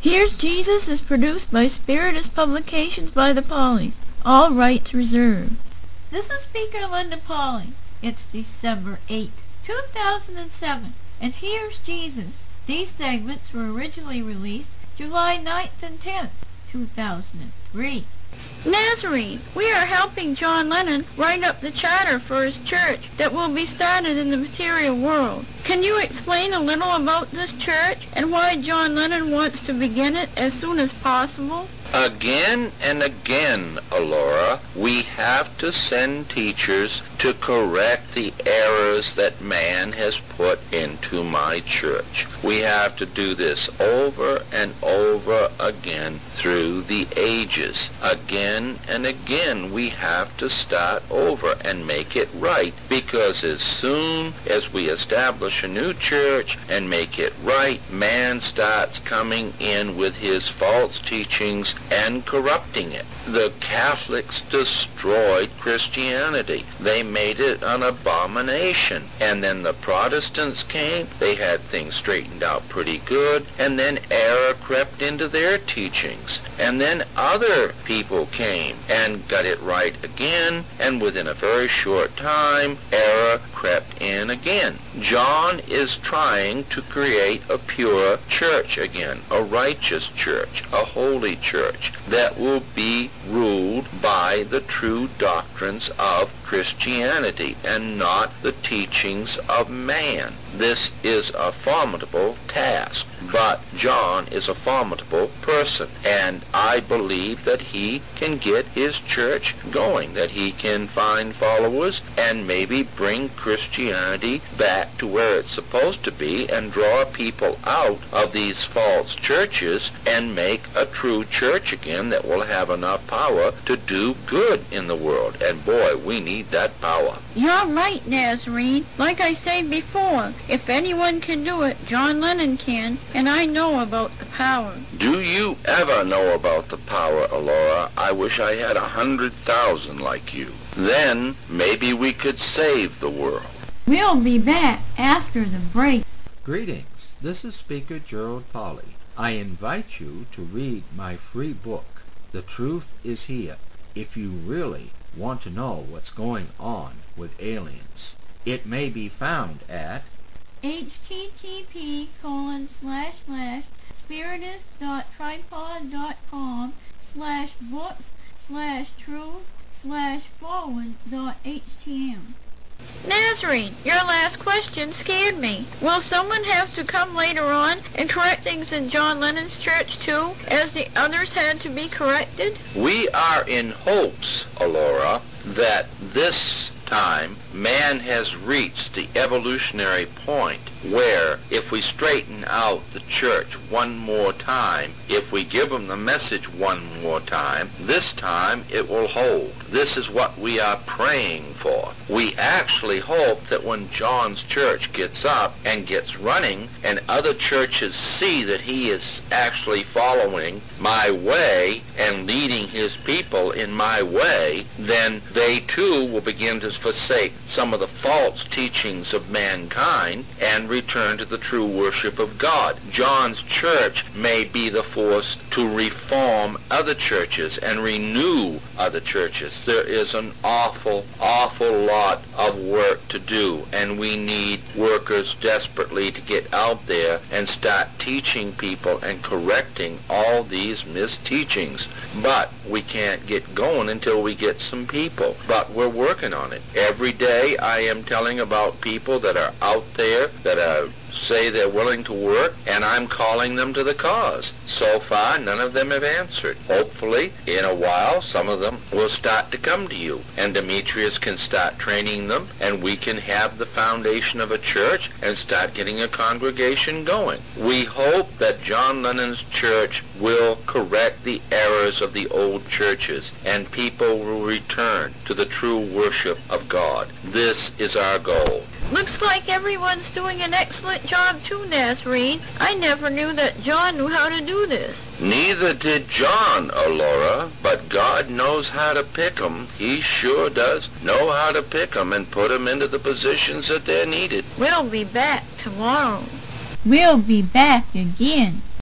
Here's Jesus is produced by Spiritus Publications by the Pauleys. All rights reserved. This is Speaker Linda Pauley. It's December 8th, 2007, and here's Jesus. These segments were originally released July 9th and 10th, 2003. Nazarene, we are helping John Lennon write up the charter for his church that will be started in the material world. Can you explain a little about this church and why John Lennon wants to begin it as soon as possible? Again and again, Alora, we have to send teachers to correct the errors that man has put into my church. We have to do this over and over again through the ages. Again and again, we have to start over and make it right, because as soon as we establish a new church and make it right, man starts coming in with his false teachings and corrupting it. The Catholics destroyed Christianity. They made it an abomination. And then the Protestants came. They had things straightened out pretty good. And then error crept into their teachings. And then other people came and got it right again. And within a very short time, error crept in again. John is trying to create a pure church again, a righteous church, a holy church that will be ruled by the true doctrines of Christianity and not the teachings of man. This is a formidable task, but John is a formidable person, and I believe that he can get his church going, that he can find followers and maybe bring Christianity back to where it's supposed to be and draw people out of these false churches and make a true church again that will have enough power to do good in the world. And boy, we need that power. You're right, Nazarene. Like I said before, if anyone can do it, John Lennon can, and I know about the power. Do you ever know about the power, Alora? I wish I had 100,000 like you. Then maybe we could save the world. We'll be back after the break. Greetings. This is Speaker Gerald Pauley. I invite you to read my free book, The Truth Is Here, if you really want to know what's going on with aliens. It may be found at http://spiritus.tripod.com/book/truth/forward.htm. Nazarene, your last question scared me. Will someone have to come later on and correct things in John Lennon's church too, as the others had to be corrected? We are in hopes, Alora, that this time man has reached the evolutionary point where if we straighten out the church one more time, if we give them the message one more time, this time it will hold. This is what we are praying for. We actually hope that when John's church gets up and gets running and other churches see that he is actually following my way and leading his people in my way, then they too will begin to forsake some of the false teachings of mankind and return to the true worship of God. John's church may be the force to reform other churches and renew other churches. There is an awful lot of work to do, and we need workers desperately to get out there and start teaching people and correcting all these misteachings. But we can't get going until we get some people. But we're working on it. Every day I am telling about people that are out there that say they're willing to work, and I'm calling them to the cause. So far, none of them have answered. Hopefully, in a while, some of them will start to come to you, and Demetrius can start training them, and we can have the foundation of a church and start getting a congregation going. We hope that John Lennon's church will correct the errors of the old churches, and people will return to the true worship of God. This is our goal. Looks like everyone's doing an excellent job too, Nazarene. I never knew that John knew how to do this. Neither did John, Alora, but God knows how to pick 'em. He sure does know how to pick 'em and put 'em into the positions that they're needed. We'll be back tomorrow. We'll be back again.